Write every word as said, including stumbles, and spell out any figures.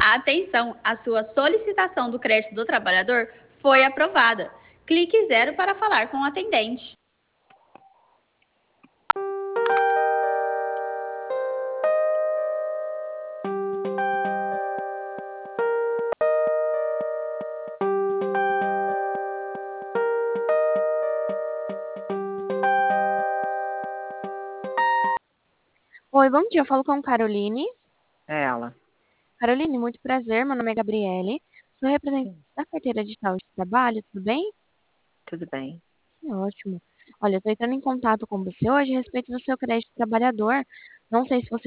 Atenção, a sua solicitação do crédito do trabalhador foi aprovada. Clique zero para falar com o atendente. Oi, bom dia. Eu falo com Caroline. É ela. Caroline, muito prazer. Meu nome é Gabriele. Sou representante da carteira de saúde de trabalho, tudo bem? Tudo bem. Que ótimo. Olha, eu tô entrando em contato com você hoje a respeito do seu crédito trabalhador. Não sei se você